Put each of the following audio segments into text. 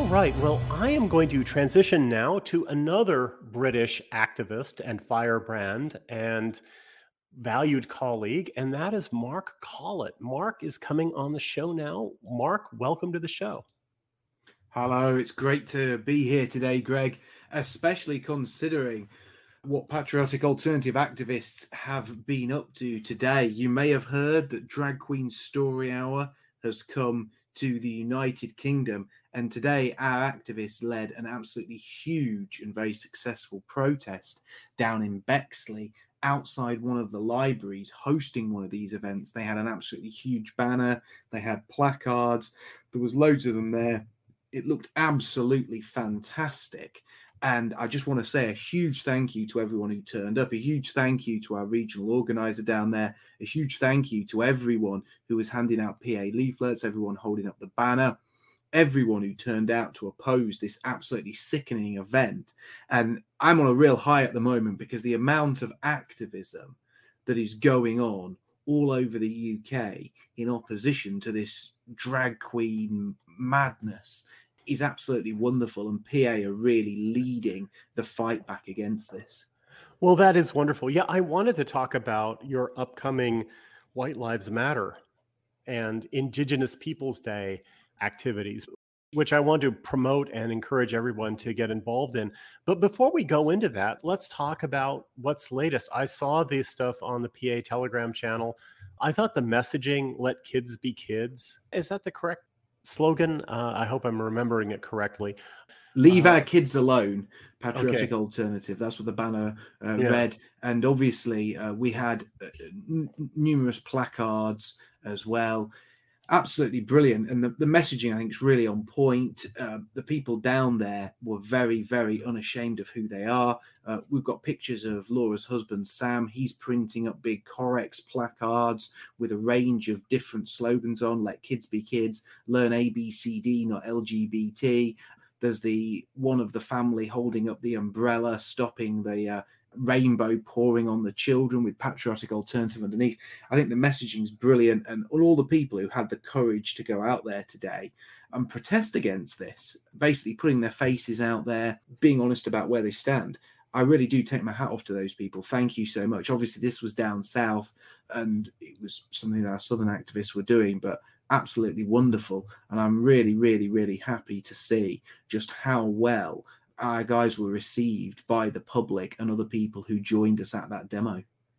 All right. Well, I am going to transition now to another British activist and firebrand and valued colleague, and that is Mark Collett. Mark is coming on the show now. Mark, welcome to the show. Hello, it's great to be here today, Greg, especially considering what patriotic alternative activists have been up to today. You may have heard that Drag Queen Story Hour has come to the United Kingdom, and today our activists led an absolutely huge and very successful protest down in Bexley outside one of the libraries hosting one of these events. They had an absolutely huge banner, they had placards, there was loads of them there. It looked absolutely fantastic. And I just want to say a huge thank you to everyone who turned up, a huge thank you to our regional organizer down there, a huge thank you to everyone who was handing out PA leaflets, everyone holding up the banner, everyone who turned out to oppose this absolutely sickening event. And I'm on a real high at the moment because the amount of activism that is going on all over the UK in opposition to this drag queen madness is absolutely wonderful, and PA are really leading the fight back against this. Well, that is wonderful. Yeah, I wanted to talk about your upcoming White Lives Matter and Indigenous Peoples Day activities, which I want to promote and encourage everyone to get involved in. But before we go into that, let's talk about what's latest. I saw this stuff on the PA Telegram channel. I thought the messaging, let kids be kids, is that the correct slogan? I hope I'm remembering it correctly. Leave our kids alone, patriotic Okay. alternative. That's what the banner Yeah. read. And obviously, we had numerous placards as well. Absolutely brilliant. And the messaging, I think, is really on point. The people down there were very, very unashamed of who they are. We've got pictures of Laura's husband, Sam. He's printing up big Corex placards with a range of different slogans on, let kids be kids, learn ABCD, not LGBT. There's the one of the family holding up the umbrella, stopping the rainbow pouring on the children with patriotic alternative underneath. I think the messaging is brilliant, and all the people who had the courage to go out there today and protest against this, basically putting their faces out there, being honest about where they stand. I really do take my hat off to those people. Thank you so much. Obviously, this was down south and it was something that our southern activists were doing, but absolutely wonderful. And I'm really, really, really happy to see just how well our guys were received by the public and other people who joined us at that demo.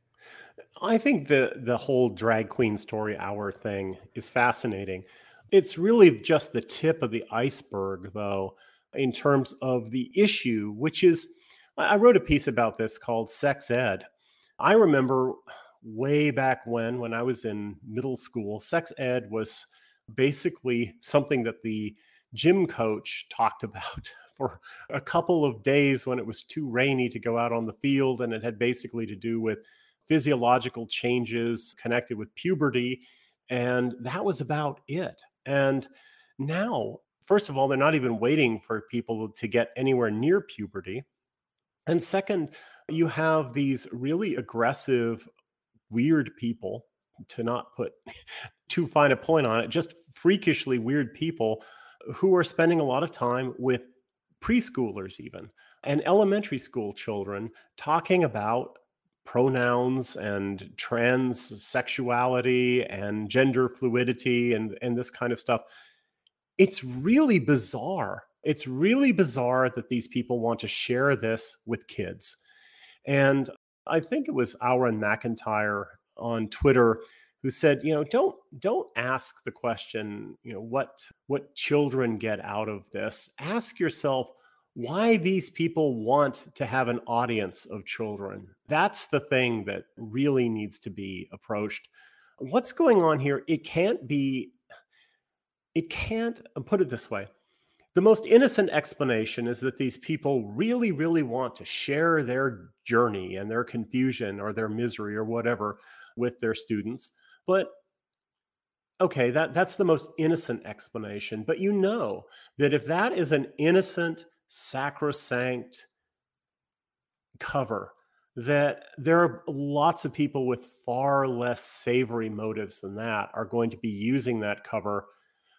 I think the whole drag queen story hour thing is fascinating. It's really just the tip of the iceberg, though, in terms of the issue, which is I wrote a piece about this called Sex Ed. I remember way back when I was in middle school, sex ed was basically something that the gym coach talked about for a couple of days when it was too rainy to go out on the field. And it had basically to do with physiological changes connected with puberty. And that was about it. And now, first of all, they're not even waiting for people to get anywhere near puberty. And second, you have these really aggressive, weird people, to not put too fine a point on it, just freakishly weird people who are spending a lot of time with preschoolers, even, and elementary school children, talking about pronouns and trans sexuality and gender fluidity and this kind of stuff. It's really bizarre. It's really bizarre that these people want to share this with kids. And I think it was Auron McIntyre on Twitter who said, don't ask the question, what children get out of this. Ask yourself why these people want to have an audience of children. That's the thing that really needs to be approached. What's going on here? I'll put it this way. The most innocent explanation is that these people really, really want to share their journey and their confusion or their misery or whatever with their students. But okay, that's the most innocent explanation. But you know that if that is an innocent, sacrosanct cover, that there are lots of people with far less savory motives than that are going to be using that cover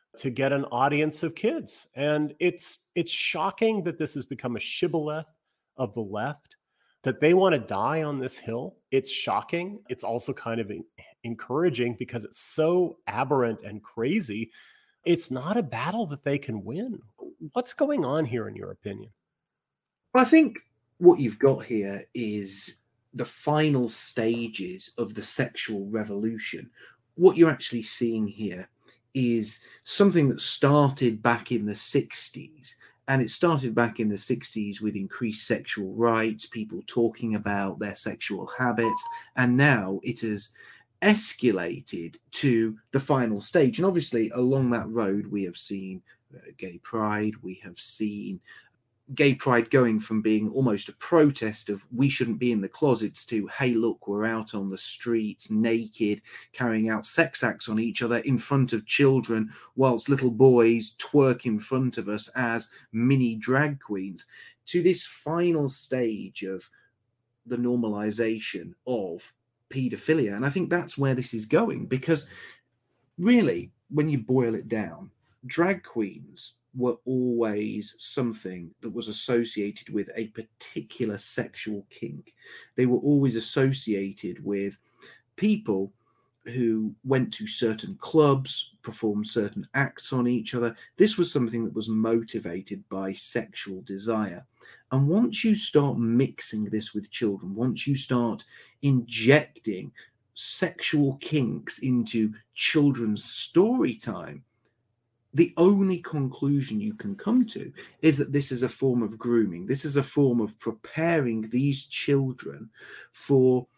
to get an audience of kids. And it's shocking that this has become a shibboleth of the left, that they want to die on this hill. It's shocking. It's also kind of encouraging because it's so aberrant and crazy. It's not a battle that they can win. What's going on here, in your opinion? I think what you've got here is the final stages of the sexual revolution. What you're actually seeing here is something that started back in the 60s. And it started back in the 60s with increased sexual rights, people talking about their sexual habits. And now it has escalated to the final stage. And obviously, along that road, we have seen gay pride, we have seen gay pride going from being almost a protest of we shouldn't be in the closets to, hey, look, we're out on the streets naked, carrying out sex acts on each other in front of children, whilst little boys twerk in front of us as mini drag queens, to this final stage of the normalization of paedophilia. And I think that's where this is going, because really, when you boil it down, drag queens were always something that was associated with a particular sexual kink. They were always associated with people who went to certain clubs, performed certain acts on each other. This was something that was motivated by sexual desire. And once you start mixing this with children, once you start injecting sexual kinks into children's story time, the only conclusion you can come to is that this is a form of grooming. This is a form of preparing these children for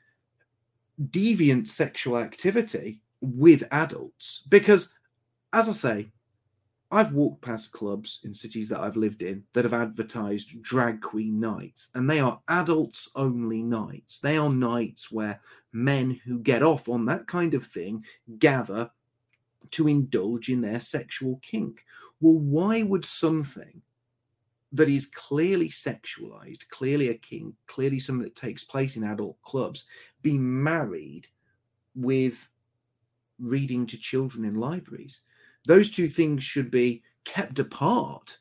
deviant sexual activity with adults. Because, as I say, I've walked past clubs in cities that I've lived in that have advertised drag queen nights, and they are adults only nights. They are nights where men who get off on that kind of thing gather to indulge in their sexual kink. Well, why would something that is clearly sexualized, clearly a kink, clearly something that takes place in adult clubs, be married with reading to children in libraries? Those two things should be kept apart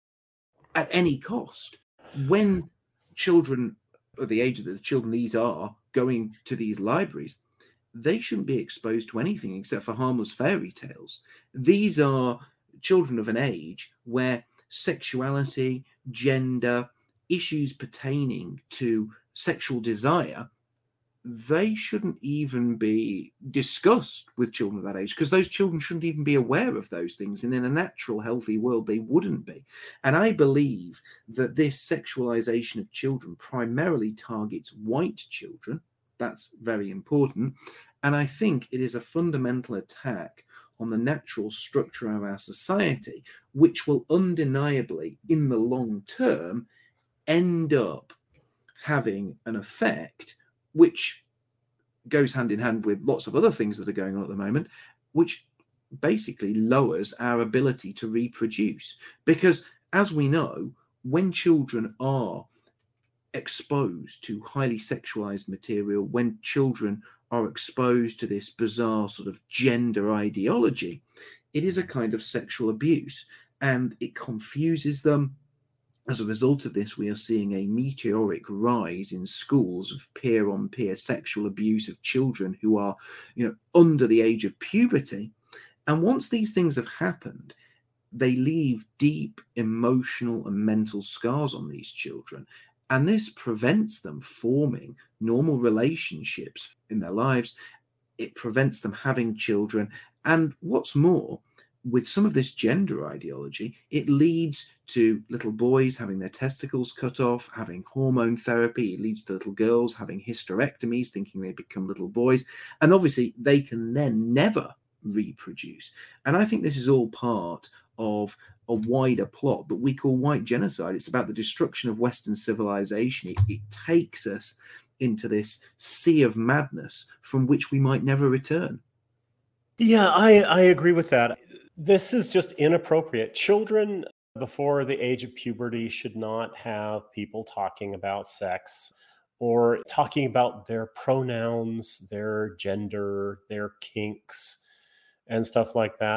at any cost. When children of the age of the children these are going to these libraries, they shouldn't be exposed to anything except for harmless fairy tales. These are children of an age where sexuality, gender, issues pertaining to sexual desire, they shouldn't even be discussed with children of that age, because those children shouldn't even be aware of those things. And in a natural, healthy world, they wouldn't be. And I believe that this sexualization of children primarily targets white children. That's very important. And I think it is a fundamental attack on the natural structure of our society, which will undeniably, in the long term, end up having an effect which goes hand in hand with lots of other things that are going on at the moment, which basically lowers our ability to reproduce. Because, as we know, when children are exposed to highly sexualized material, when children are exposed to this bizarre sort of gender ideology, it is a kind of sexual abuse, and it confuses them. As a result of this, we are seeing a meteoric rise in schools of peer-on-peer sexual abuse of children who are, under the age of puberty. And once these things have happened, they leave deep emotional and mental scars on these children. And this prevents them forming normal relationships in their lives. It prevents them having children. And what's more, with some of this gender ideology, it leads to little boys having their testicles cut off, having hormone therapy. It leads to little girls having hysterectomies, thinking they become little boys. And obviously, they can then never reproduce. And I think this is all part of a wider plot that we call white genocide. It's about the destruction of Western civilization. It takes us into this sea of madness from which we might never return. Yeah, I agree with that. This is just inappropriate. Children before the age of puberty should not have people talking about sex or talking about their pronouns, their gender, their kinks, and stuff like that.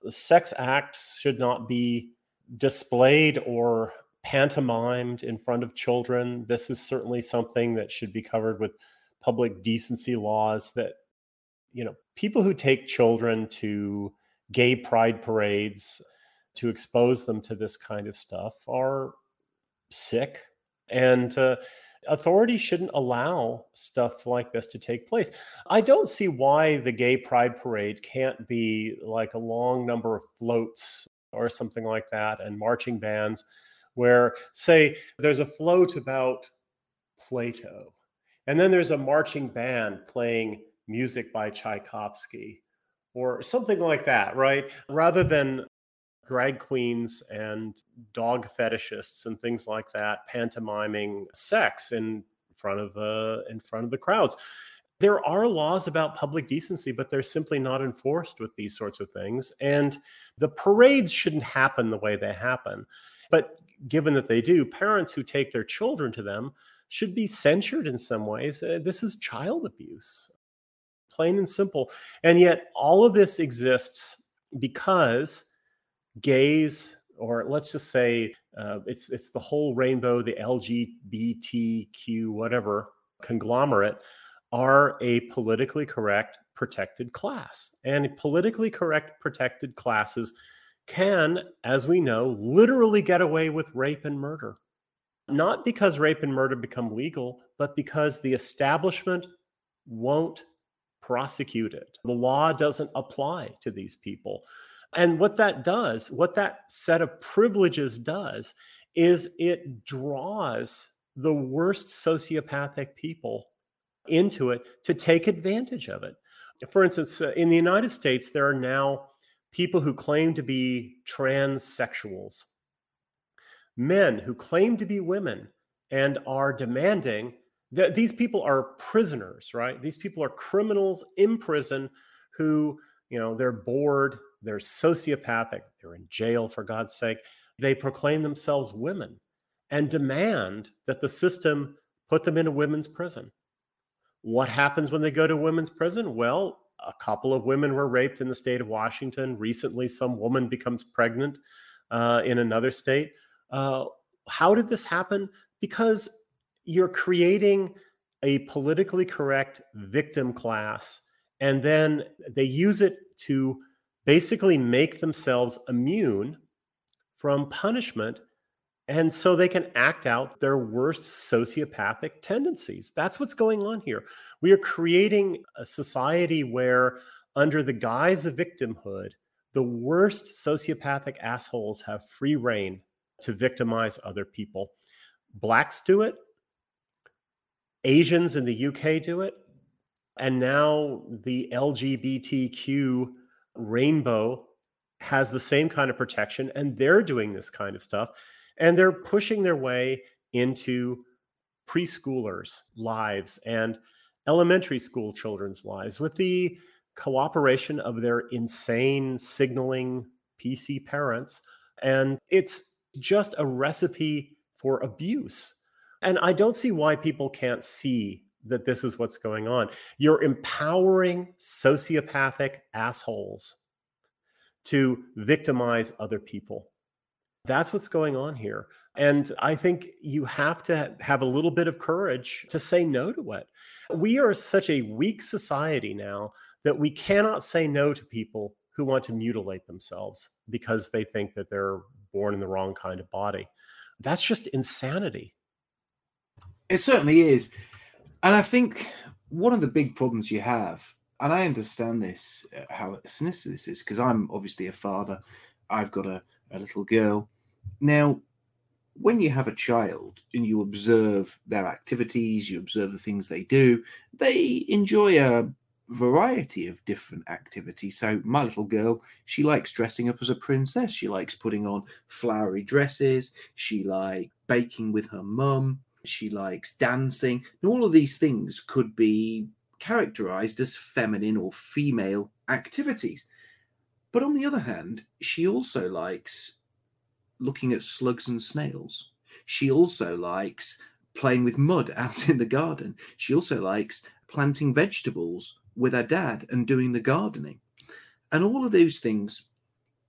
Sex acts should not be displayed or pantomimed in front of children. This is certainly something that should be covered with public decency laws. That, people who take children to gay pride parades to expose them to this kind of stuff are sick. And authorities shouldn't allow stuff like this to take place. I don't see why the gay pride parade can't be like a long number of floats or something like that, and marching bands where, say, there's a float about Plato, and then there's a marching band playing music by Tchaikovsky or something like that, right? Rather than drag queens and dog fetishists and things like that pantomiming sex in front of the crowds. There are laws about public decency, but they're simply not enforced with these sorts of things. And the parades shouldn't happen the way they happen. But given that they do, parents who take their children to them should be censured in some ways. This is child abuse, plain and simple. And yet all of this exists because gays, or let's just say it's the whole rainbow, the LGBTQ whatever conglomerate, are a politically correct protected class. And politically correct protected classes can, as we know, literally get away with rape and murder. Not because rape and murder become legal, but because the establishment won't prosecute it. The law doesn't apply to these people. And what that set of privileges does, is it draws the worst sociopathic people into it to take advantage of it. For instance, in the United States, there are now people who claim to be transsexuals, men who claim to be women and are demanding that these people are prisoners, right? These people are criminals in prison who, they're bored, they're sociopathic, they're in jail, for God's sake. They proclaim themselves women and demand that the system put them in a women's prison. What happens when they go to women's prison? Well, a couple of women were raped in the state of Washington. Recently, some woman becomes pregnant in another state. How did this happen? Because you're creating a politically correct victim class, and then they use it to basically make themselves immune from punishment, and so they can act out their worst sociopathic tendencies. That's what's going on here. We are creating a society where, under the guise of victimhood, the worst sociopathic assholes have free reign to victimize other people. Blacks do it. Asians in the UK do it. And now the LGBTQ rainbow has the same kind of protection, and they're doing this kind of stuff. And they're pushing their way into preschoolers' lives and elementary school children's lives with the cooperation of their insane signaling PC parents. And it's just a recipe for abuse. And I don't see why people can't see that this is what's going on. You're empowering sociopathic assholes to victimize other people. That's what's going on here. And I think you have to have a little bit of courage to say no to it. We are such a weak society now that we cannot say no to people who want to mutilate themselves because they think that they're born in the wrong kind of body. That's just insanity. It certainly is. And I think one of the big problems you have, and I understand this, how sinister this is, because I'm obviously a father. I've got a little girl. Now, when you have a child and you observe their activities, you observe the things they do, they enjoy a variety of different activities. So my little girl, she likes dressing up as a princess. She likes putting on flowery dresses. She likes baking with her mum. She likes dancing. And all of these things could be characterized as feminine or female activities. But on the other hand, she also likes looking at slugs and snails. She also likes playing with mud out in the garden. She also likes planting vegetables with her dad and doing the gardening. And all of those things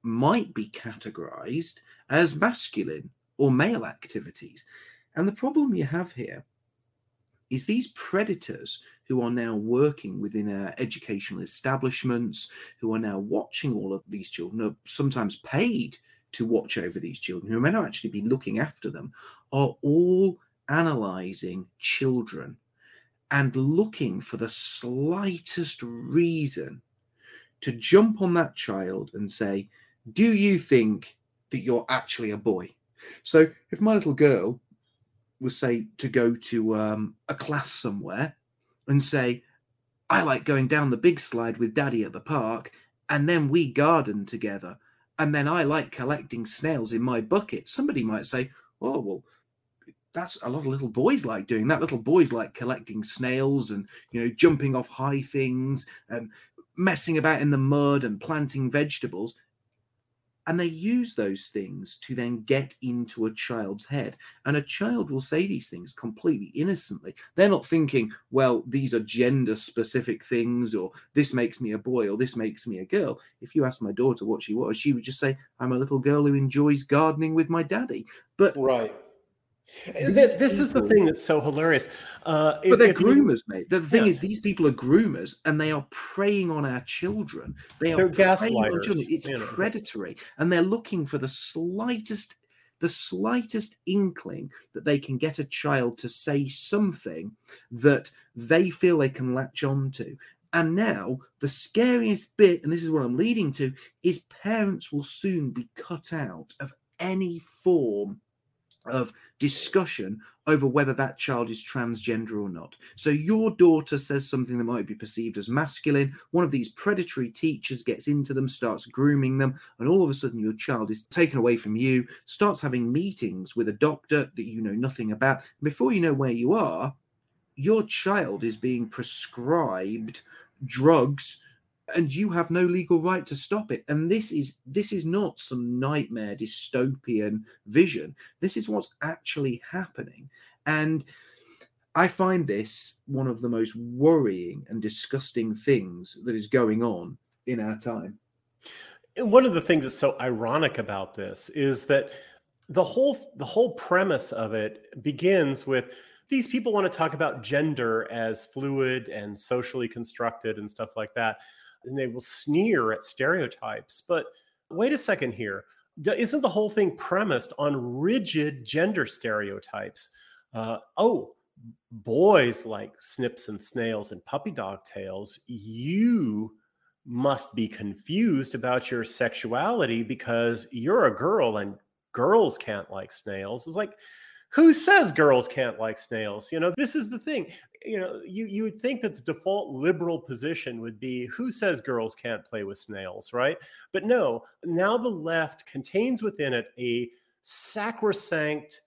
might be categorized as masculine or male activities. And the problem you have here is these predators who are now working within our educational establishments, who are now watching all of these children, are sometimes paid to watch over these children, who may not actually be looking after them, are all analyzing children and looking for the slightest reason to jump on that child and say, do you think that you're actually a boy? So if my little girl was, say, to go to a class somewhere and say, I like going down the big slide with daddy at the park, and then we garden together, and then I like collecting snails in my bucket, somebody might say, oh, well, that's a lot of little boys like doing that. Little boys like collecting snails and, jumping off high things and messing about in the mud and planting vegetables. And they use those things to then get into a child's head. And a child will say these things completely innocently. They're not thinking, well, these are gender specific things, or this makes me a boy, or this makes me a girl. If you asked my daughter what she was, she would just say, I'm a little girl who enjoys gardening with my daddy. But right. This is the thing that's so hilarious. But they're groomers, mate. The thing is, these people are groomers, and they are preying on our children. They're preying on children. It's predatory, and they're looking for the slightest inkling that they can get a child to say something that they feel they can latch on to. And now the scariest bit, and this is what I'm leading to, is parents will soon be cut out of any form of discussion over whether that child is transgender or not. So your daughter says something that might be perceived as masculine, one of these predatory teachers gets into them, starts grooming them, and all of a sudden your child is taken away from you, starts having meetings with a doctor that you know nothing about. Before you know where you are, your child is being prescribed drugs and you have no legal right to stop it. And this is not some nightmare dystopian vision. This is what's actually happening. And I find this one of the most worrying and disgusting things that is going on in our time. One of the things that's so ironic about this is that the whole premise of it begins with these people want to talk about gender as fluid and socially constructed and stuff like that. And they will sneer at stereotypes. But wait a second here. Isn't the whole thing premised on rigid gender stereotypes? Boys like snips and snails and puppy dog tails. You must be confused about your sexuality because you're a girl and girls can't like snails. It's like, who says girls can't like snails? This is the thing. You would think that the default liberal position would be, who says girls can't play with snails, right? But no, now the left contains within it a sacrosanct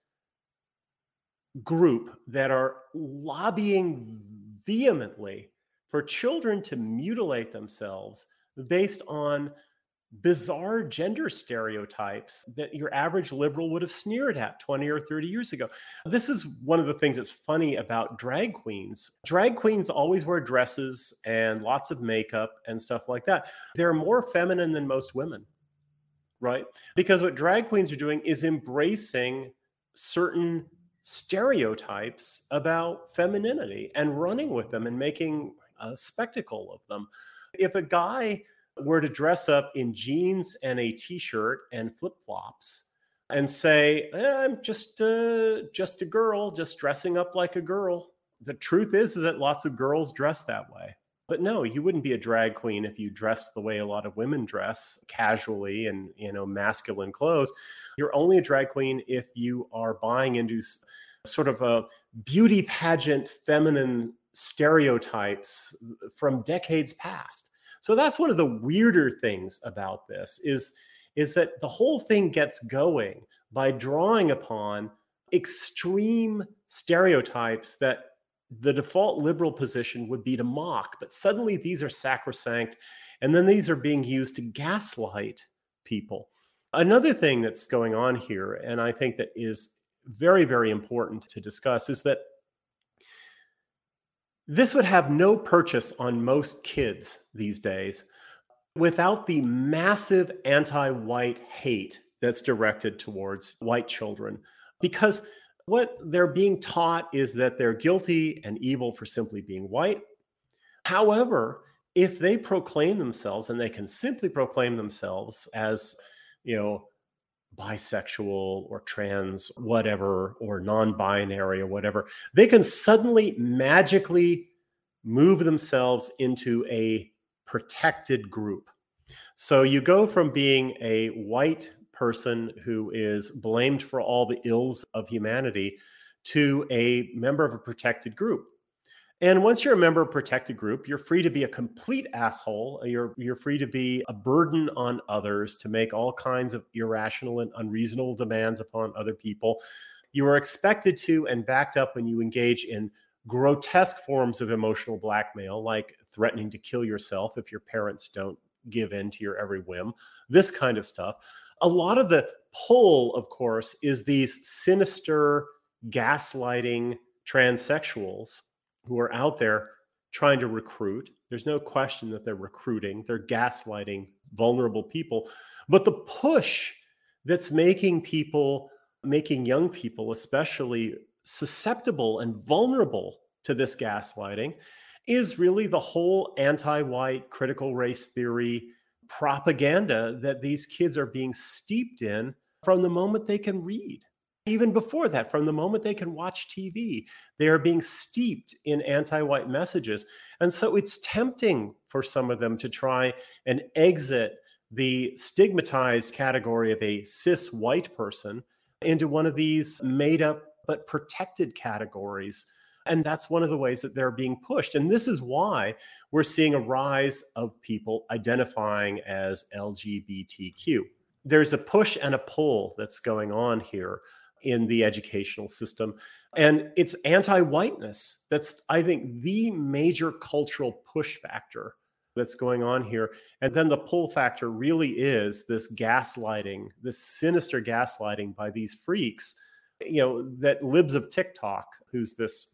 group that are lobbying vehemently for children to mutilate themselves based on bizarre gender stereotypes that your average liberal would have sneered at 20 or 30 years ago. This is one of the things that's funny about drag queens. Drag queens always wear dresses and lots of makeup and stuff like that. They're more feminine than most women, right? Because what drag queens are doing is embracing certain stereotypes about femininity and running with them and making a spectacle of them. If a guy were to dress up in jeans and a t-shirt and flip-flops and say, I'm just a girl, just dressing up like a girl. The truth is that lots of girls dress that way. But no, you wouldn't be a drag queen if you dressed the way a lot of women dress, casually and, masculine clothes. You're only a drag queen if you are buying into sort of a beauty pageant feminine stereotypes from decades past. So that's one of the weirder things about this is that the whole thing gets going by drawing upon extreme stereotypes that the default liberal position would be to mock, but suddenly these are sacrosanct, and then these are being used to gaslight people. Another thing that's going on here, and I think that is very, very important to discuss, is that this would have no purchase on most kids these days. without the massive anti-white hate that's directed towards white children. Because what they're being taught is that they're guilty and evil for simply being white. However, if they proclaim themselves, and they can simply proclaim themselves as, you know, bisexual or trans, whatever, or non binary or whatever, they can suddenly magically move themselves into a protected group. So you go from being a white person who is blamed for all the ills of humanity to a member of a protected group. And once you're a member of a protected group, you're free to be a complete asshole. You're free to be a burden on others, to make all kinds of irrational and unreasonable demands upon other people. You are expected to and backed up when you engage in grotesque forms of emotional blackmail, like threatening to kill yourself if your parents don't give in to your every whim, this kind of stuff. A lot of the pull, of course, is these sinister, gaslighting transsexuals who are out there trying to recruit. There's no question that they're recruiting, they're gaslighting vulnerable people. But the push that's making young people especially susceptible and vulnerable to this gaslighting is really the whole anti-white critical race theory propaganda that these kids are being steeped in from the moment they can read. Even before that, from the moment they can watch TV, they are being steeped in anti-white messages. And so it's tempting for some of them to try and exit the stigmatized category of a cis white person into one of these made up but protected categories. And that's one of the ways that they're being pushed. And this is why we're seeing a rise of people identifying as LGBTQ. There's a push and a pull that's going on here in the educational system. And it's anti-whiteness that's, I think, the major cultural push factor that's going on here. And then the pull factor really is this gaslighting, this sinister gaslighting by these freaks, that Libs of TikTok, who's this,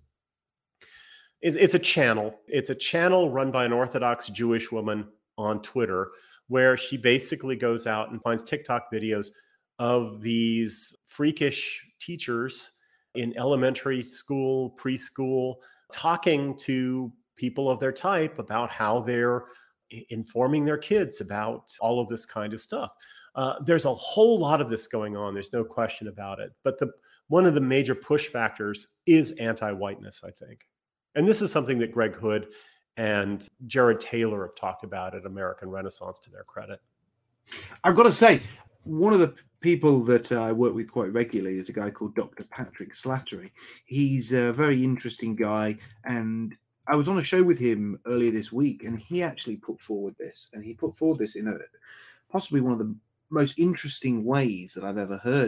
it's a channel. It's a channel run by an Orthodox Jewish woman on Twitter, where she basically goes out and finds TikTok videos of these freakish teachers in elementary school, preschool, talking to people of their type about how they're informing their kids about all of this kind of stuff. There's a whole lot of this going on. There's no question about it. But one of the major push factors is anti-whiteness, I think. And this is something that Greg Hood and Jared Taylor have talked about at American Renaissance, to their credit. I've got to say, one of the people that I work with quite regularly is a guy called Dr. Patrick Slattery. He's a very interesting guy, and I was on a show with him earlier this week, and he actually put forward this, in possibly one of the most interesting ways that I've ever heard.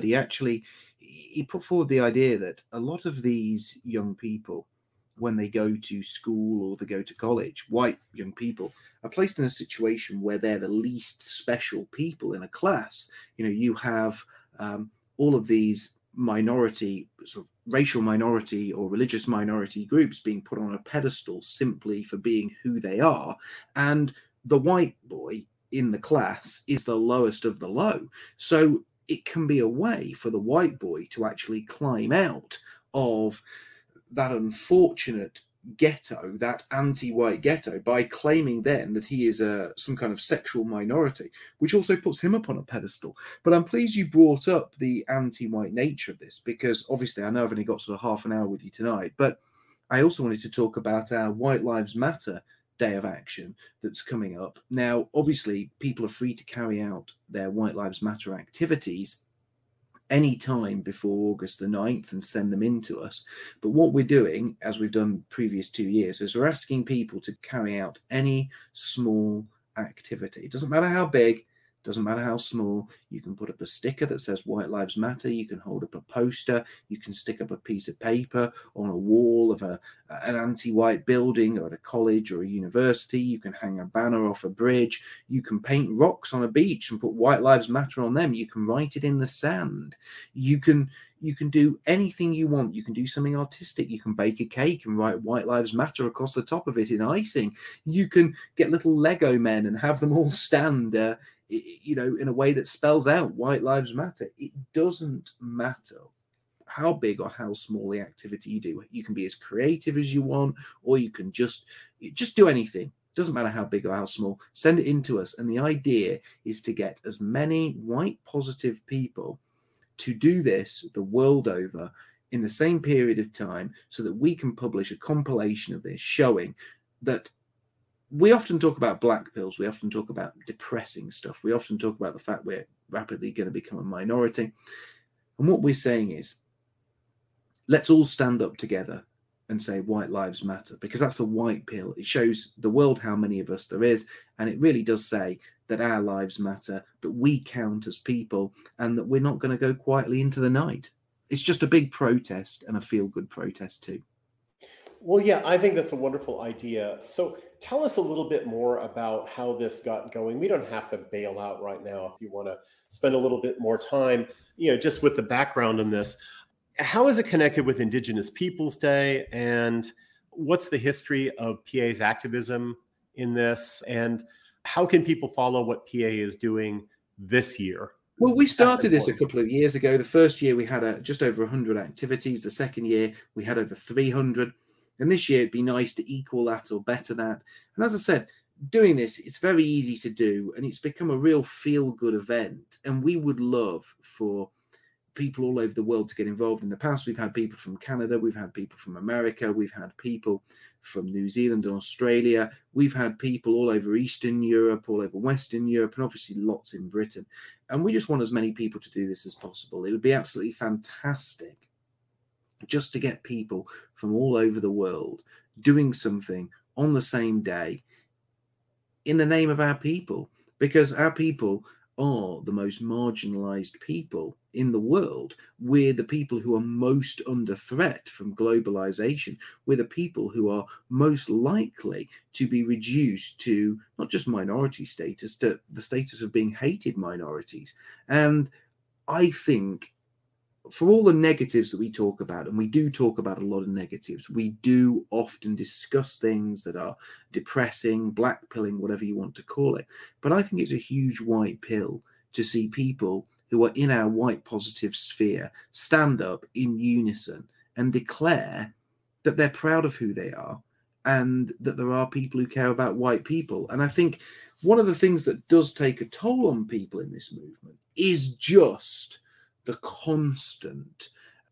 He put forward the idea that a lot of these young people, when they go to school or they go to college, white young people are placed in a situation where they're the least special people in a class. You have all of these minority, sort of racial minority or religious minority groups being put on a pedestal simply for being who they are. And the white boy in the class is the lowest of the low. So it can be a way for the white boy to actually climb out of that unfortunate ghetto, that anti-white ghetto, by claiming then that he is some kind of sexual minority, which also puts him up on a pedestal. But I'm pleased you brought up the anti-white nature of this, because obviously I know I've only got sort of half an hour with you tonight, but I also wanted to talk about our White Lives Matter Day of Action that's coming up. Now, obviously, people are free to carry out their White Lives Matter activities any time before August the 9th and send them in to us. But what we're doing, as we've done previous 2 years, is we're asking people to carry out any small activity. It doesn't matter how big, doesn't matter how small. You can put up a sticker that says White Lives Matter. You can hold up a poster. You can stick up a piece of paper on a wall of an anti-white building or at a college or a university. You can hang a banner off a bridge. You can paint rocks on a beach and put White Lives Matter on them. You can write it in the sand. You can You can do anything you want. You can do something artistic. You can bake a cake and write White Lives Matter across the top of it in icing. You can get little Lego men and have them all stand, in a way that spells out White Lives Matter. It doesn't matter how big or how small the activity you do. You can be as creative as you want, or you can just do anything. Doesn't matter how big or how small. Send it in to us. And the idea is to get as many white positive people to do this the world over in the same period of time, so that we can publish a compilation of this showing that we often talk about black pills. We often talk about depressing stuff. We often talk about the fact we're rapidly going to become a minority. And what we're saying is, let's all stand up together and say White Lives Matter, because that's the white pill. It shows the world how many of us there is, and it really does say that our lives matter, that we count as people, and that we're not going to go quietly into the night. It's just a big protest, and a feel-good protest too. Well, yeah, I think that's a wonderful idea. So tell us a little bit more about how this got going. We don't have to bail out right now if you want to spend a little bit more time, just with the background in this. How is it connected with Indigenous Peoples Day, and what's the history of PA's activism in this, and how can people follow what PA is doing this year? Well, we started this a couple of years ago. The first year we had just over 100 activities. The second year we had over 300. And this year it'd be nice to equal that or better that. And as I said, doing this, it's very easy to do, and it's become a real feel-good event. And we would love for people all over the world to get involved. In the past, we've had people from Canada, we've had people from America, we've had people from New Zealand and Australia, we've had people all over Eastern Europe, all over Western Europe, and obviously lots in Britain. And we just want as many people to do this as possible. It would be absolutely fantastic just to get people from all over the world doing something on the same day in the name of our people, because our people are the most marginalized people in the world. We're the people who are most under threat from globalization. We're the people who are most likely to be reduced to not just minority status, to the status of being hated minorities. And I think for all the negatives that we talk about, and we do talk about a lot of negatives, we do often discuss things that are depressing, blackpilling, whatever you want to call it. But I think it's a huge white pill to see people who are in our white positive sphere stand up in unison and declare that they're proud of who they are, and that there are people who care about white people. And I think one of the things that does take a toll on people in this movement is just the constant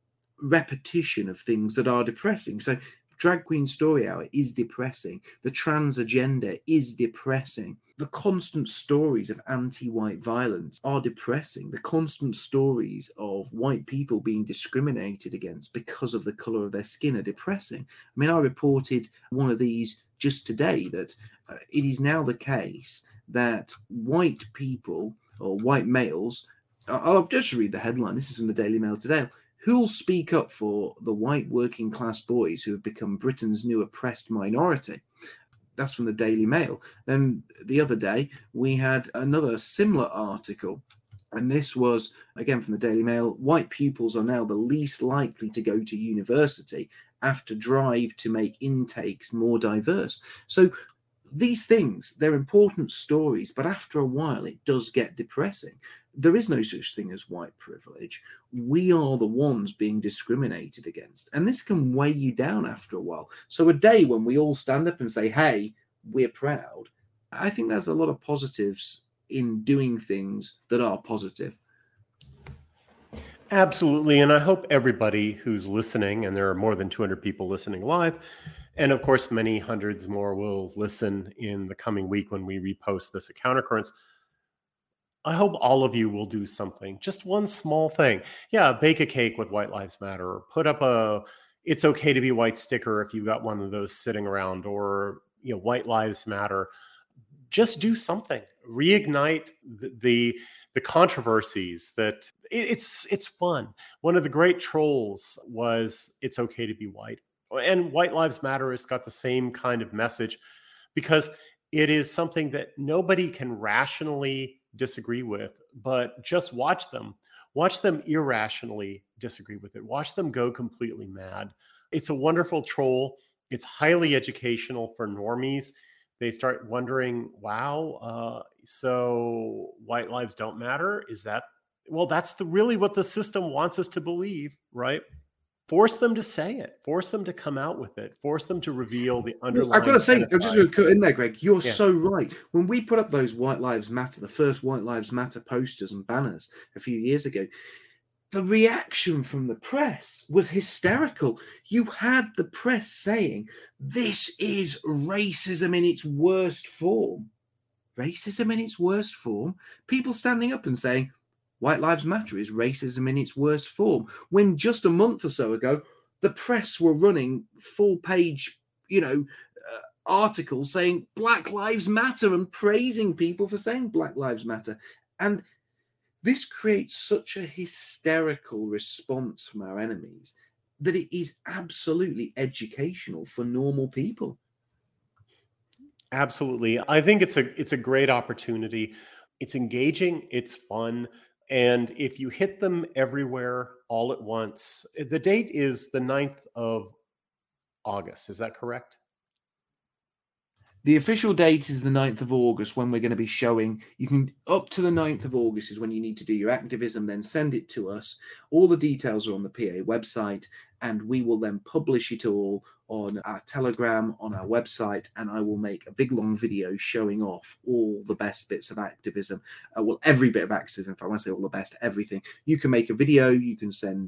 repetition of things that are depressing. So Drag Queen Story Hour is depressing. The trans agenda is depressing. The constant stories of anti-white violence are depressing. The constant stories of white people being discriminated against because of the color of their skin are depressing. I mean, I reported one of these just today, that it is now the case that white people, or white males, I'll just read the headline. This is from the Daily Mail today. Who'll speak up for the white working class boys who have become Britain's new oppressed minority? That's from the Daily Mail. Then the other day, we had another similar article, and this was, again, from the Daily Mail. White pupils are now the least likely to go to university after drive to make intakes more diverse. So these things, they're important stories, but after a while, it does get depressing. There is no such thing as white privilege. We are the ones being discriminated against. And this can weigh you down after a while. So a day when we all stand up and say, hey, we're proud, I think there's a lot of positives in doing things that are positive. Absolutely. And I hope everybody who's listening, and there are more than 200 people listening live, and of course, many hundreds more will listen in the coming week when we repost this at Countercurrents. I hope all of you will do something, just one small thing. Yeah, bake a cake with White Lives Matter, or put up a "It's okay to be white" sticker if you've got one of those sitting around, or White Lives Matter. Just do something. Reignite the controversies. That it's fun. One of the great trolls was "It's okay to be white," and White Lives Matter has got the same kind of message, because it is something that nobody can rationally disagree with, but just watch them. Watch them irrationally disagree with it. Watch them go completely mad. It's a wonderful troll. It's highly educational for normies. They start wondering, wow, so white lives don't matter? Is that, well, that's really what the system wants us to believe, right? Force them to say it. Force them to come out with it. Force them to reveal the underlying. I've got to say, I'm just going to cut in there, Greg. You're so right. When we put up those White Lives Matter, the first White Lives Matter posters and banners a few years ago, the reaction from the press was hysterical. You had the press saying, this is racism in its worst form. Racism in its worst form? People standing up and saying, White Lives Matter is racism in its worst form. When just a month or so ago, the press were running full-page, articles saying Black Lives Matter and praising people for saying Black Lives Matter. And this creates such a hysterical response from our enemies that it is absolutely educational for normal people. Absolutely. I think it's a great opportunity. It's engaging, it's fun, and if you hit them everywhere all at once, the date is the 9th of August. Is that correct? The official date is the 9th of August when we're going to be showing. You can, up to the 9th of August is when you need to do your activism, then send it to us. All the details are on the PA website, and we will then publish it all on our Telegram, on our website, and I will make a big long video showing off all the best bits of activism. Every bit of activism, if I want to say all the best, everything. You can make a video, you can send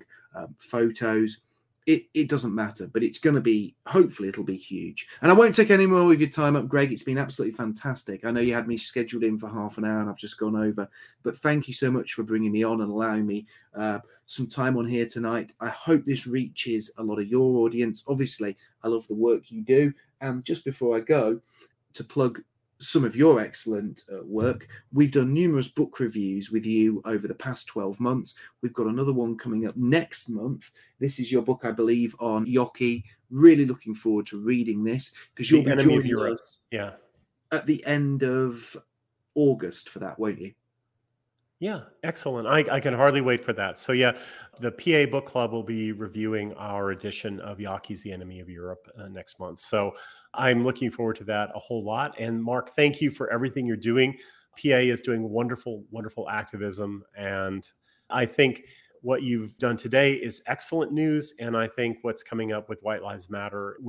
photos. It doesn't matter, but it's going to be, hopefully it'll be huge. And I won't take any more of your time up, Greg. It's been absolutely fantastic. I know you had me scheduled in for half an hour and I've just gone over, but thank you so much for bringing me on and allowing me some time on here tonight. I hope this reaches a lot of your audience. Obviously, I love the work you do. And just before I go, to plug some of your excellent work, we've done numerous book reviews with you over the past 12 months. We've got another one coming up next month. This is your book, I believe, on Yockey. Really looking forward to reading this, because you'll be joining us at the end of August for that, won't you? Yeah, excellent. I can hardly wait for that. So yeah, the PA Book Club will be reviewing our edition of Yockey's The Enemy of Europe next month. So I'm looking forward to that a whole lot. And Mark, thank you for everything you're doing. PA is doing wonderful, wonderful activism. And I think what you've done today is excellent news. And I think what's coming up with White Lives Matter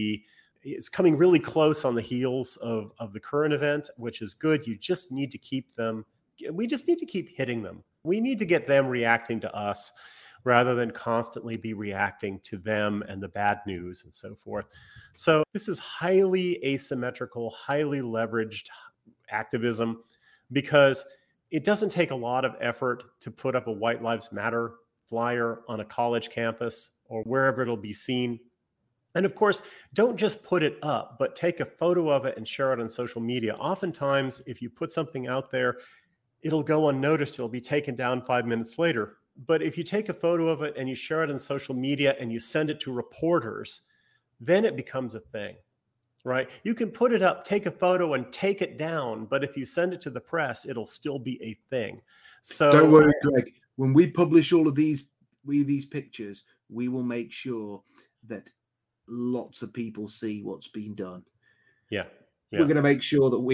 it's coming really close on the heels of the current event, which is good. You just need to keep them. We just need to keep hitting them. We need to get them reacting to us rather than constantly be reacting to them and the bad news and so forth. So this is highly asymmetrical, highly leveraged activism, because it doesn't take a lot of effort to put up a White Lives Matter flyer on a college campus or wherever it'll be seen. And of course, don't just put it up, but take a photo of it and share it on social media. Oftentimes, if you put something out there, it'll go unnoticed. It'll be taken down 5 minutes later. But if you take a photo of it and you share it on social media and you send it to reporters, then it becomes a thing, right? You can put it up, take a photo and take it down. But if you send it to the press, it'll still be a thing. So don't worry, Greg. When we publish all of these pictures, we will make sure that lots of people see what's been done. Yeah. We're going to make sure that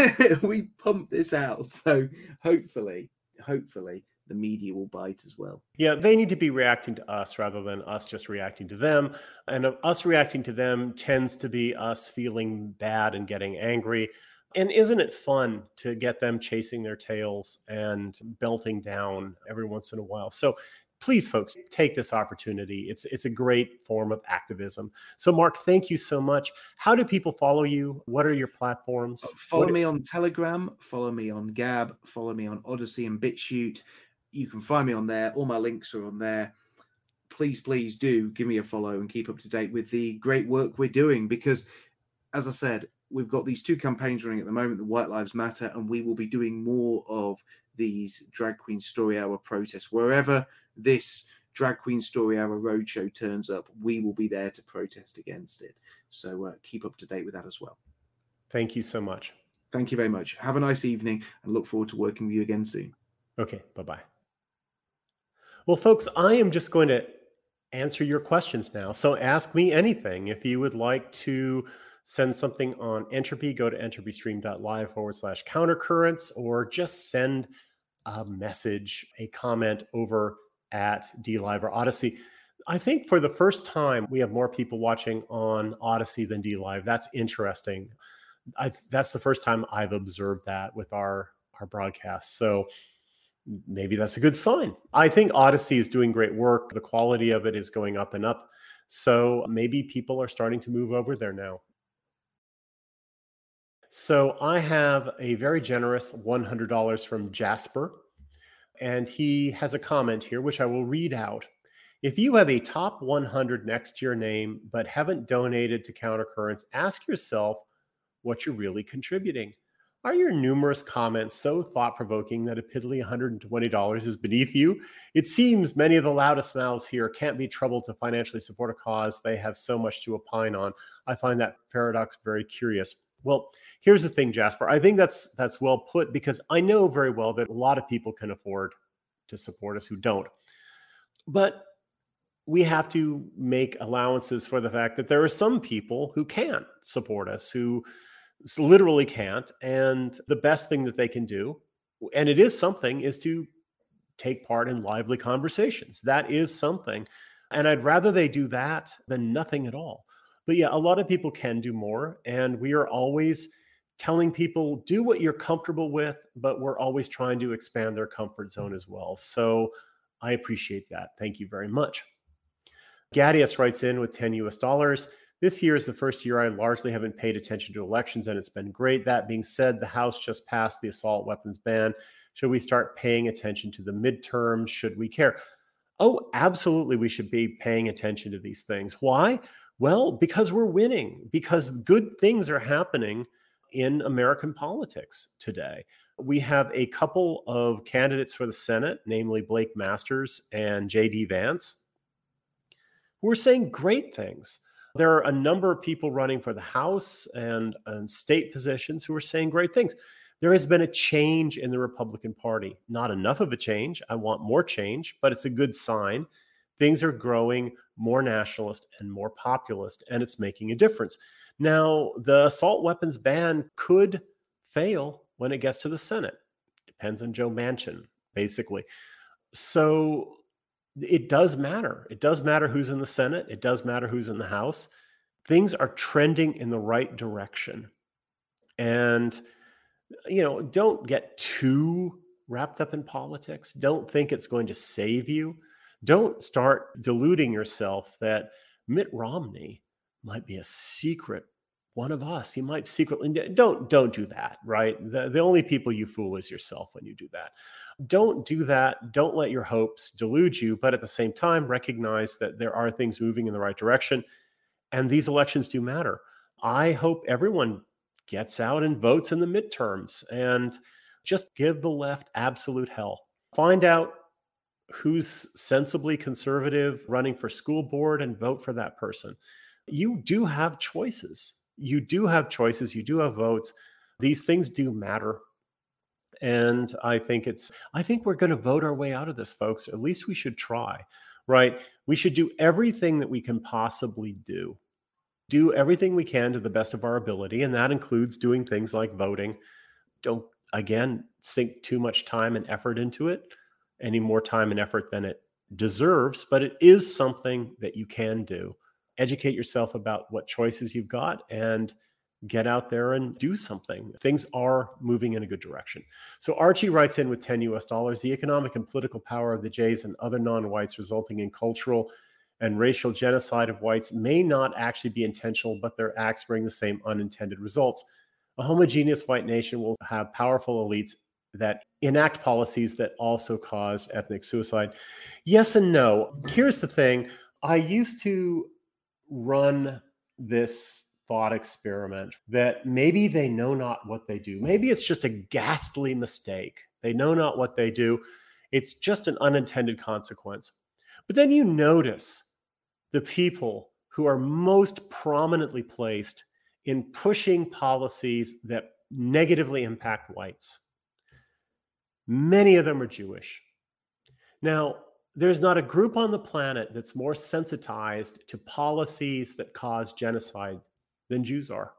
we pump this out. So hopefully the media will bite as well. Yeah, they need to be reacting to us rather than us just reacting to them. And us reacting to them tends to be us feeling bad and getting angry. And isn't it fun to get them chasing their tails and belting down every once in a while? So please, folks, take this opportunity. It's a great form of activism. So, Mark, thank you so much. How do people follow you? What are your platforms? Follow me on Telegram, follow me on Gab, follow me on Odyssey and BitChute. You can find me on there. All my links are on there. Please do give me a follow and keep up to date with the great work we're doing, because, as I said, we've got these two campaigns running at the moment, the White Lives Matter, and we will be doing more of these Drag Queen Story Hour protests. Wherever this Drag Queen Story Hour roadshow turns up, we will be there to protest against it. So keep up to date with that as well. Thank you so much. Thank you very much. Have a nice evening and look forward to working with you again soon. Okay, bye-bye. Well, folks, I am just going to answer your questions now. So ask me anything. If you would like to send something on Entropy, go to entropystream.live/countercurrents, or just send a message, a comment over at DLive or Odyssey. I think for the first time, we have more people watching on Odyssey than DLive. That's interesting. That's the first time I've observed that with our broadcast. So maybe that's a good sign. I think Odyssey is doing great work. The quality of it is going up and up. So maybe people are starting to move over there now. So I have a very generous $100 from Jasper, and he has a comment here, which I will read out. If you have a top 100 next to your name, but haven't donated to Countercurrents, ask yourself what you're really contributing. Are your numerous comments so thought provoking that a piddly $120 is beneath you? It seems many of the loudest mouths here can't be troubled to financially support a cause they have so much to opine on. I find that paradox very curious. Well, here's the thing, Jasper. I think that's well put, because I know very well that a lot of people can afford to support us who don't. But we have to make allowances for the fact that there are some people who can't support us, who literally can't. And the best thing that they can do, and it is something, is to take part in lively conversations. That is something. And I'd rather they do that than nothing at all. But yeah, a lot of people can do more. And we are always telling people, do what you're comfortable with, but we're always trying to expand their comfort zone as well. So I appreciate that. Thank you very much. Gadius writes in with 10 US dollars. This year is the first year I largely haven't paid attention to elections, and it's been great. That being said, the House just passed the assault weapons ban. Should we start paying attention to the midterms? Should we care? Oh, absolutely, we should be paying attention to these things. Why? Well, because we're winning, because good things are happening in American politics today. We have a couple of candidates for the Senate, namely Blake Masters and J.D. Vance, who are saying great things. There are a number of people running for the House and state positions who are saying great things. There has been a change in the Republican Party. Not enough of a change. I want more change, but it's a good sign. Things are growing more nationalist and more populist, and it's making a difference. Now, the assault weapons ban could fail when it gets to the Senate. Depends on Joe Manchin, basically. So it does matter. It does matter who's in the Senate. It does matter who's in the House. Things are trending in the right direction. And, don't get too wrapped up in politics. Don't think it's going to save you. Don't start deluding yourself that Mitt Romney might be a secret one of us. He might secretly. Don't do that, right? The only people you fool is yourself when you do that. Don't do that. Don't let your hopes delude you, but at the same time, recognize that there are things moving in the right direction, and these elections do matter. I hope everyone gets out and votes in the midterms and just give the left absolute hell. Find out who's sensibly conservative running for school board and vote for that person. You do have choices. You do have choices. You do have votes. These things do matter. And I think we're going to vote our way out of this, folks. At least we should try, right? We should do everything that we can possibly do. Do everything we can to the best of our ability. And that includes doing things like voting. Don't, again, sink too much time and effort into it, any more time and effort than it deserves, but it is something that you can do. Educate yourself about what choices you've got and get out there and do something. Things are moving in a good direction. So Archie writes in with 10 US dollars. The economic and political power of the Jays and other non-whites resulting in cultural and racial genocide of whites may not actually be intentional, but their acts bring the same unintended results. A homogeneous white nation will have powerful elites that enact policies that also cause ethnic suicide. Yes and no. Here's the thing. I used to run this thought experiment that maybe they know not what they do. Maybe it's just a ghastly mistake. They know not what they do. It's just an unintended consequence. But then you notice the people who are most prominently placed in pushing policies that negatively impact whites. Many of them are Jewish. Now, there's not a group on the planet that's more sensitized to policies that cause genocide than Jews are.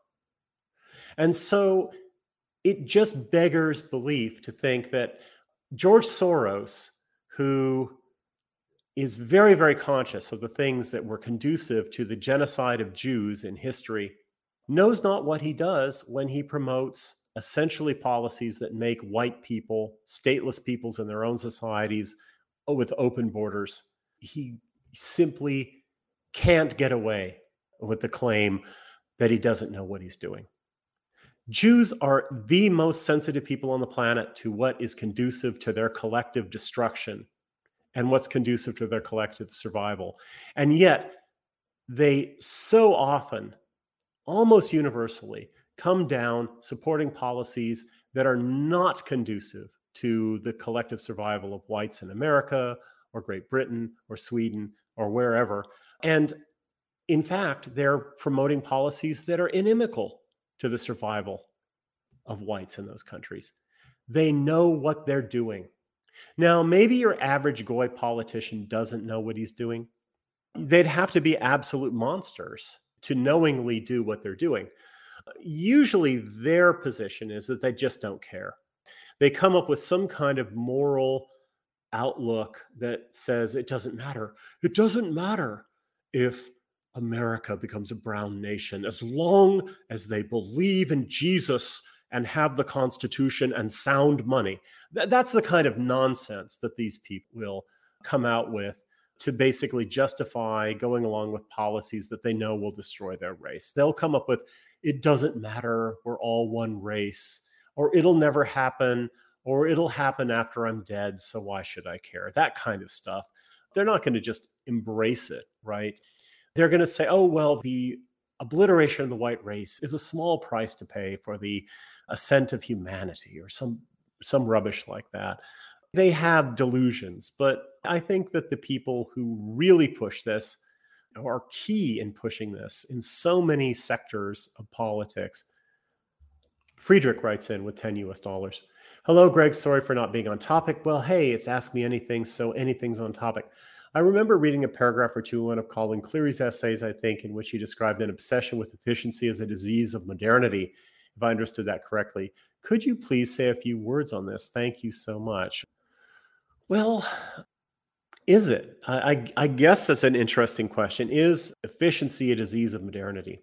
And so it just beggars belief to think that George Soros, who is very, very conscious of the things that were conducive to the genocide of Jews in history, knows not what he does when he promotes essentially policies that make white people stateless peoples in their own societies with open borders. He simply can't get away with the claim that he doesn't know what he's doing. Jews are the most sensitive people on the planet to what is conducive to their collective destruction and what's conducive to their collective survival. And yet, they so often, almost universally, come down supporting policies that are not conducive to the collective survival of whites in America or Great Britain or Sweden or wherever. And in fact, they're promoting policies that are inimical to the survival of whites in those countries. They know what they're doing. Now, maybe your average Goy politician doesn't know what he's doing. They'd have to be absolute monsters to knowingly do what they're doing. Usually, their position is that they just don't care. They come up with some kind of moral outlook that says it doesn't matter. It doesn't matter if America becomes a brown nation as long as they believe in Jesus and have the Constitution and sound money. That's the kind of nonsense that these people will come out with to basically justify going along with policies that they know will destroy their race. They'll come up with, it doesn't matter, we're all one race, or it'll never happen, or it'll happen after I'm dead, so why should I care? That kind of stuff. They're not going to just embrace it, right? They're going to say, oh, well, the obliteration of the white race is a small price to pay for the ascent of humanity, or some rubbish like that. They have delusions, but I think that the people who really push this are key in pushing this in so many sectors of politics. Friedrich writes in with 10 US dollars. Hello, Greg. Sorry for not being on topic. Well, hey, it's Ask Me Anything, so anything's on topic. I remember reading a paragraph or two in one of Colin Cleary's essays, I think, in which he described an obsession with efficiency as a disease of modernity, if I understood that correctly. Could you please say a few words on this? Thank you so much. Well, is it? I guess that's an interesting question. Is efficiency a disease of modernity?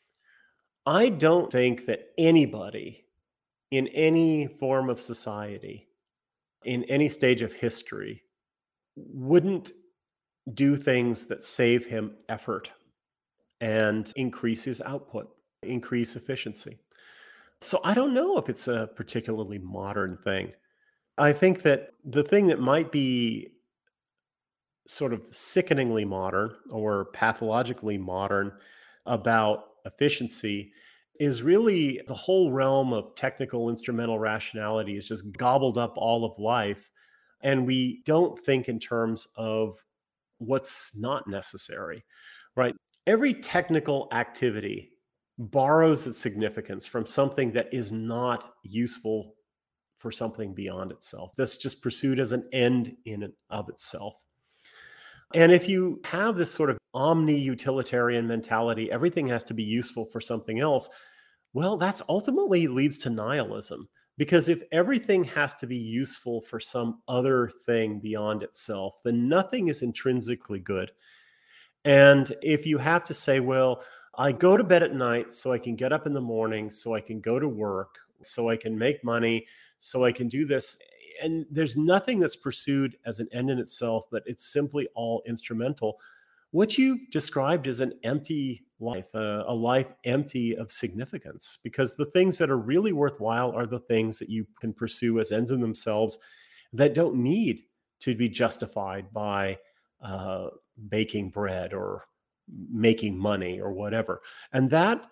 I don't think that anybody in any form of society, in any stage of history, wouldn't do things that save him effort and increase his output, increase efficiency. So I don't know if it's a particularly modern thing. I think that the thing that might be sort of sickeningly modern or pathologically modern about efficiency is really the whole realm of technical instrumental rationality is just gobbled up all of life. And we don't think in terms of what's not necessary, right? Every technical activity borrows its significance from something that is not useful for something beyond itself, that's just pursued as an end in and of itself. And if you have this sort of omni-utilitarian mentality, everything has to be useful for something else, well, that's ultimately leads to nihilism. Because if everything has to be useful for some other thing beyond itself, then nothing is intrinsically good. And if you have to say, well, I go to bed at night so I can get up in the morning, so I can go to work, so I can make money, so I can do this. And there's nothing that's pursued as an end in itself, but it's simply all instrumental. What you've described is an empty life, a life empty of significance, because the things that are really worthwhile are the things that you can pursue as ends in themselves that don't need to be justified by baking bread or making money or whatever. And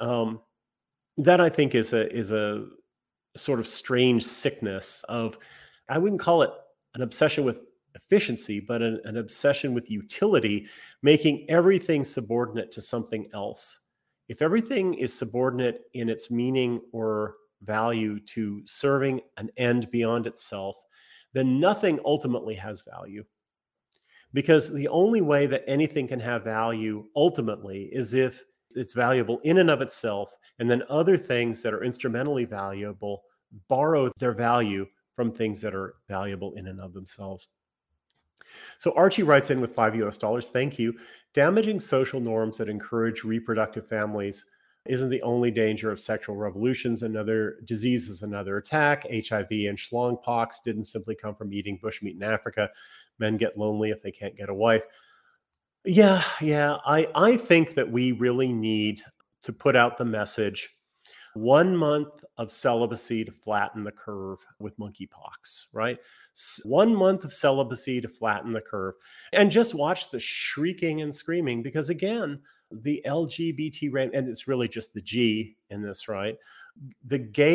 that I think is a sort of strange sickness of, I wouldn't call it an obsession with efficiency, but an obsession with utility, making everything subordinate to something else. If everything is subordinate in its meaning or value to serving an end beyond itself, then nothing ultimately has value. because the only way that anything can have value ultimately is if it's valuable in and of itself, and then other things that are instrumentally valuable borrow their value from things that are valuable in and of themselves. So Archie writes in with $5 US. Thank you. Damaging social norms that encourage reproductive families isn't the only danger of sexual revolutions. Another disease is another attack. HIV and schlongpox didn't simply come from eating bushmeat in Africa. Men get lonely if they can't get a wife. Yeah. I think that we really need to put out the message: 1 month of celibacy to flatten the curve with monkeypox, right? 1 month of celibacy to flatten the curve. And just watch the shrieking and screaming, because again, the LGBT rate, and it's really just the G in this, right? The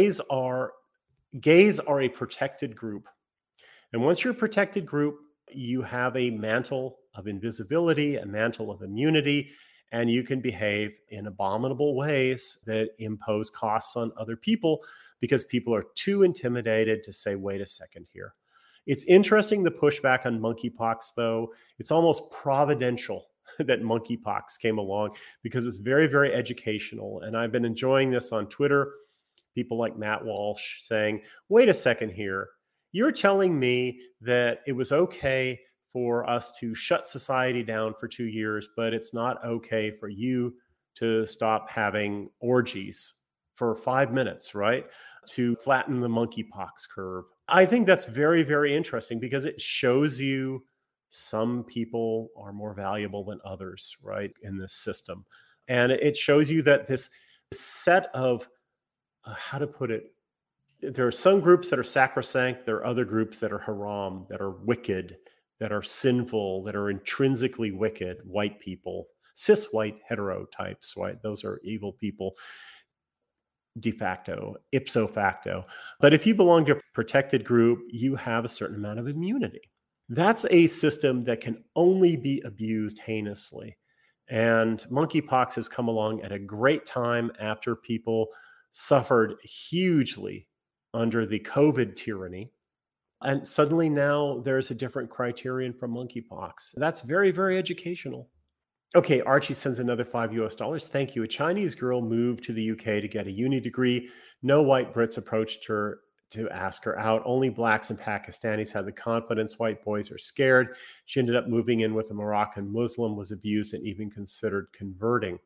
gays are a protected group. And once you're a protected group, you have a mantle of invisibility, a mantle of immunity, and you can behave in abominable ways that impose costs on other people because people are too intimidated to say, wait a second here. It's interesting, the pushback on monkeypox, though. It's almost providential that monkeypox came along, because it's very, very educational. And I've been enjoying this on Twitter. People like Matt Walsh saying, wait a second here. You're telling me that it was okay for us to shut society down for 2 years, but it's not okay for you to stop having orgies for 5 minutes, right? To flatten the monkeypox curve. I think that's very, very interesting, because it shows you some people are more valuable than others, right, in this system. And it shows you that this set of, how to put it, there are some groups that are sacrosanct. There are other groups that are haram, that are wicked, that are sinful, that are intrinsically wicked. White people, cis white hetero types, right? Those are evil people de facto, ipso facto. But if you belong to a protected group, you have a certain amount of immunity. That's a system that can only be abused heinously. And monkeypox has come along at a great time after people suffered hugely under the COVID tyranny. And suddenly now there's a different criterion for monkeypox. That's very, very educational. Okay, Archie sends another $5 US. Thank you. A Chinese girl moved to the UK to get a uni degree. No white Brits approached her to ask her out. Only blacks and Pakistanis had the confidence. White boys are scared. She ended up moving in with a Moroccan Muslim, was abused, and even considered converting.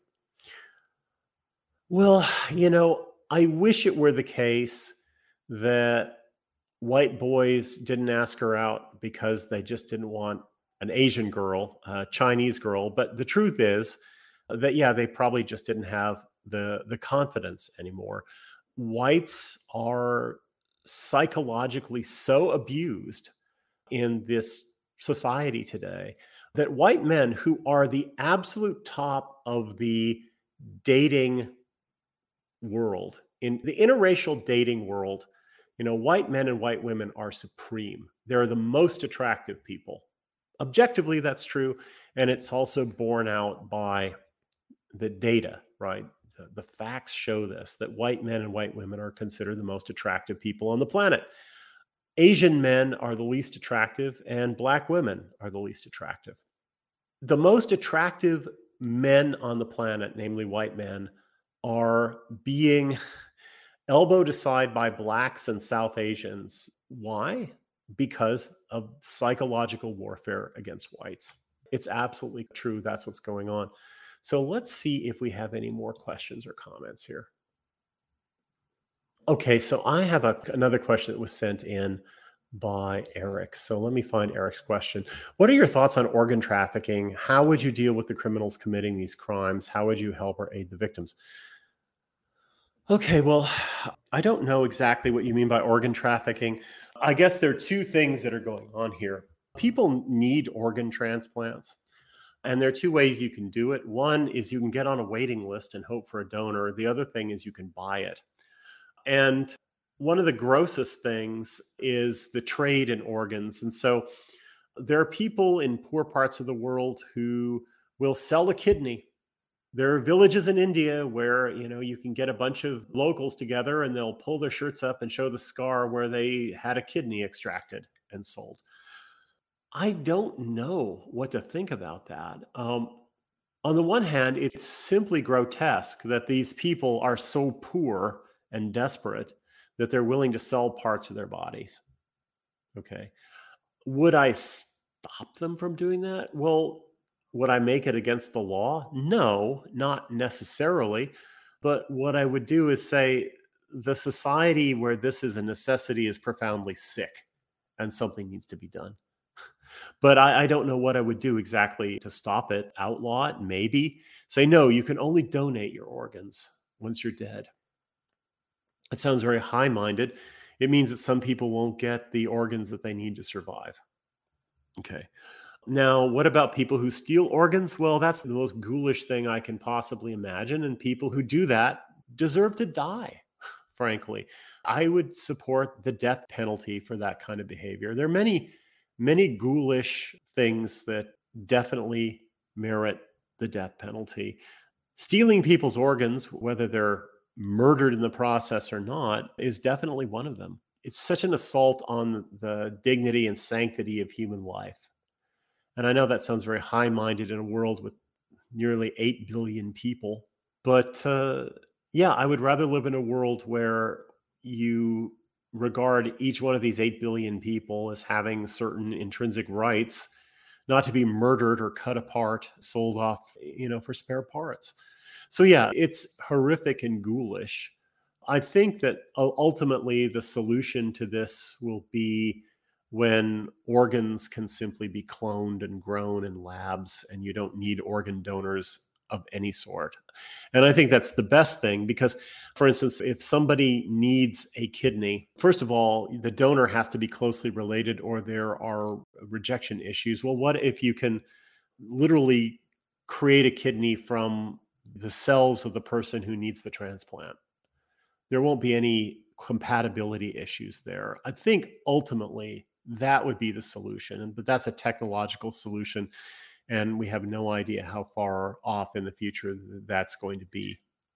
Well, I wish it were the case that white boys didn't ask her out because they just didn't want an Asian girl, a Chinese girl. But the truth is that, yeah, they probably just didn't have the confidence anymore. Whites are psychologically so abused in this society today that white men, who are the absolute top of the dating world, in the interracial dating world, white men and white women are supreme. They're the most attractive people. Objectively, that's true. And it's also borne out by the data, right? The facts show this, that white men and white women are considered the most attractive people on the planet. Asian men are the least attractive, and black women are the least attractive. The most attractive men on the planet, namely white men, are being elbowed aside by blacks and South Asians. Why? Because of psychological warfare against whites. It's absolutely true. That's what's going on. So let's see if we have any more questions or comments here. Okay, so I have another question that was sent in by Eric. So let me find Eric's question. What are your thoughts on organ trafficking? How would you deal with the criminals committing these crimes? How would you help or aid the victims? Okay, well, I don't know exactly what you mean by organ trafficking. I guess there are two things that are going on here. People need organ transplants, and there are two ways you can do it. One is you can get on a waiting list and hope for a donor. The other thing is you can buy it. And one of the grossest things is the trade in organs. And so there are people in poor parts of the world who will sell a kidney. There are villages in India where, you can get a bunch of locals together and they'll pull their shirts up and show the scar where they had a kidney extracted and sold. I don't know what to think about that. On the one hand, it's simply grotesque that these people are so poor and desperate that they're willing to sell parts of their bodies. Okay. Would I stop them from doing that? Well, would I make it against the law? No, not necessarily. But what I would do is say the society where this is a necessity is profoundly sick and something needs to be done. But I don't know what I would do exactly to stop it. Outlaw it, maybe. Say, no, you can only donate your organs once you're dead. It sounds very high minded. It means that some people won't get the organs that they need to survive. Okay. Now, what about people who steal organs? Well, that's the most ghoulish thing I can possibly imagine. And people who do that deserve to die, frankly. I would support the death penalty for that kind of behavior. There are many, many ghoulish things that definitely merit the death penalty. Stealing people's organs, whether they're murdered in the process or not, is definitely one of them. It's such an assault on the dignity and sanctity of human life. And I know that sounds very high minded in a world with nearly 8 billion people. But yeah, I would rather live in a world where you regard each one of these 8 billion people as having certain intrinsic rights, not to be murdered or cut apart, sold off, for spare parts. So yeah, it's horrific and ghoulish. I think that ultimately the solution to this will be when organs can simply be cloned and grown in labs and you don't need organ donors of any sort. And I think that's the best thing because, for instance, if somebody needs a kidney, first of all, the donor has to be closely related or there are rejection issues. Well, what if you can literally create a kidney from the cells of the person who needs the transplant? There won't be any compatibility issues there. I think ultimately that would be the solution, but that's a technological solution, and we have no idea how far off in the future that's going to be.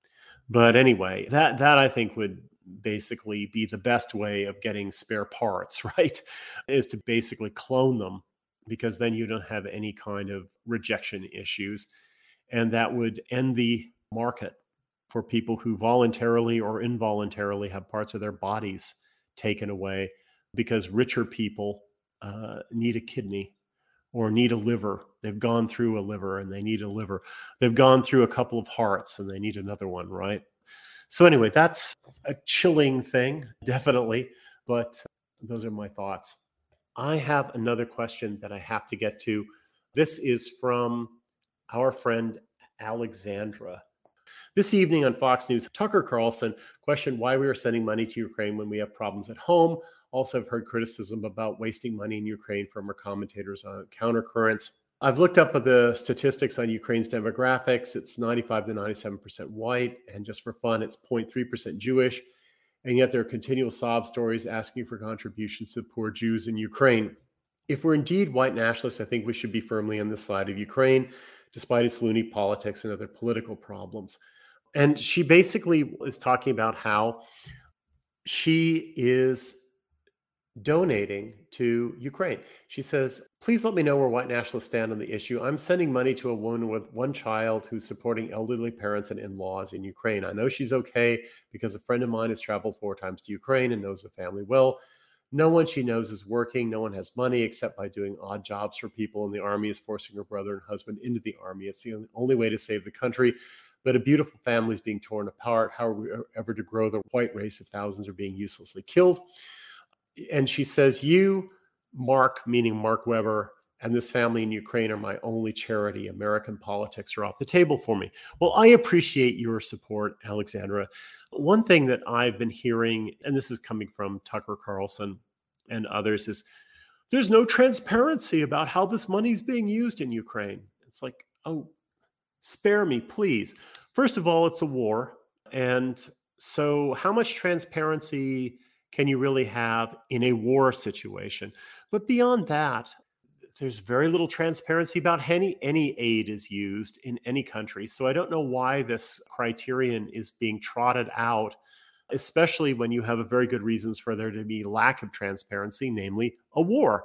But anyway, that I think would basically be the best way of getting spare parts, right? Is to basically clone them because then you don't have any kind of rejection issues. And that would end the market for people who voluntarily or involuntarily have parts of their bodies taken away because richer people need a kidney or need a liver. They've gone through a liver and they need a liver. They've gone through a couple of hearts and they need another one, right? So, anyway, that's a chilling thing, definitely. But those are my thoughts. I have another question that I have to get to. This is from our friend Alexandra. This evening on Fox News, Tucker Carlson questioned why we are sending money to Ukraine when we have problems at home. Also, I've heard criticism about wasting money in Ukraine from our commentators on Countercurrents. I've looked up the statistics on Ukraine's demographics. It's 95 to 97% white, and just for fun, it's 0.3% Jewish. And yet there are continual sob stories asking for contributions to poor Jews in Ukraine. If we're indeed white nationalists, I think we should be firmly on the side of Ukraine, despite its loony politics and other political problems. And she basically is talking about how she is donating to Ukraine. She says, please let me know where white nationalists stand on the issue. I'm sending money to a woman with one child who's supporting elderly parents and in-laws in Ukraine. I know she's okay because a friend of mine has traveled 4 times to Ukraine and knows the family well. No one she knows is working. No one has money except by doing odd jobs for people. And the army is forcing her brother and husband into the army. It's the only way to save the country. But a beautiful family is being torn apart. How are we ever to grow the white race if thousands are being uselessly killed? And she says, you, Mark, meaning Mark Webber, and this family in Ukraine are my only charity. American politics are off the table for me. Well, I appreciate your support, Alexandra. One thing that I've been hearing, and this is coming from Tucker Carlson and others, is there's no transparency about how this money is being used in Ukraine. It's like, oh, spare me, please. First of all, it's a war. And so how much transparency can you really have in a war situation? But beyond that, there's very little transparency about any aid is used in any country. So I don't know why this criterion is being trotted out, especially when you have a very good reasons for there to be lack of transparency, namely a war.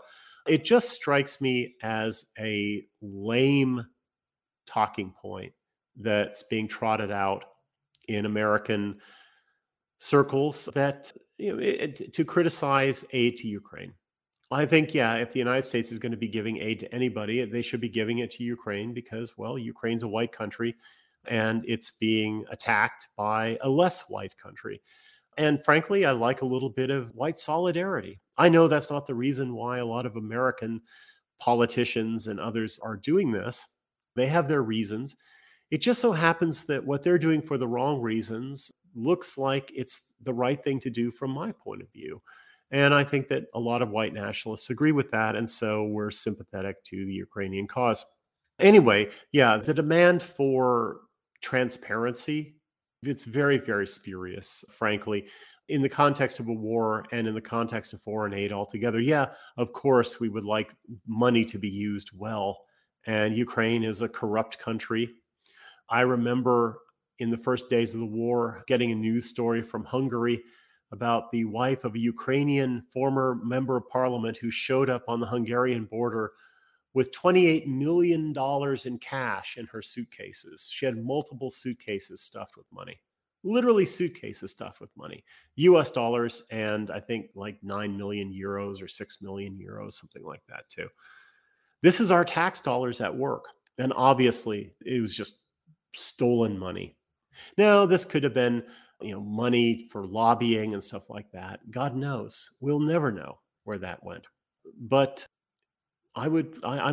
It just strikes me as a lame talking point that's being trotted out in American circles that to criticize aid to Ukraine. I think, yeah, if the United States is going to be giving aid to anybody, they should be giving it to Ukraine because, well, Ukraine's a white country and it's being attacked by a less white country. And frankly, I like a little bit of white solidarity. I know that's not the reason why a lot of American politicians and others are doing this. They have their reasons. It just so happens that what they're doing for the wrong reasons looks like it's the right thing to do from my point of view. And I think that a lot of white nationalists agree with that. And so we're sympathetic to the Ukrainian cause. Anyway, yeah, the demand for transparency, it's very, very spurious, frankly. In the context of a war and in the context of foreign aid altogether, yeah, of course, we would like money to be used well. And Ukraine is a corrupt country. I remember in the first days of the war getting a news story from Hungary about the wife of a Ukrainian former member of parliament who showed up on the Hungarian border with $28 million in cash in her suitcases. She had multiple suitcases stuffed with money, literally suitcases stuffed with money, US dollars, and I think like 9 million euros or 6 million euros, something like that too. This is our tax dollars at work. And obviously it was just stolen money. Now, this could have been, money for lobbying and stuff like that. God knows. We'll never know where that went. But I would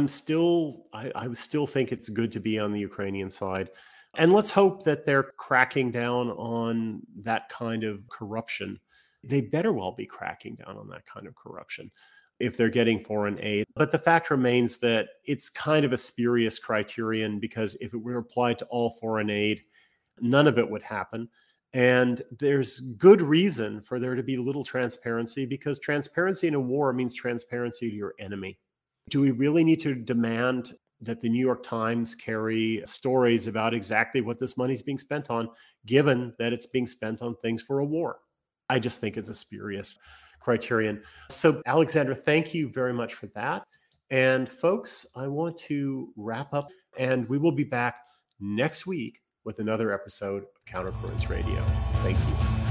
still think it's good to be on the Ukrainian side. And let's hope that they're cracking down on that kind of corruption. They better well be cracking down on that kind of corruption if they're getting foreign aid. But the fact remains that it's kind of a spurious criterion because if it were applied to all foreign aid, none of it would happen. And there's good reason for there to be little transparency because transparency in a war means transparency to your enemy. Do we really need to demand that the New York Times carry stories about exactly what this money is being spent on, given that it's being spent on things for a war? I just think it's a spurious criterion. So, Alexandra, thank you very much for that. And folks, I want to wrap up, and we will be back next week with another episode of Countercurrents Radio. Thank you.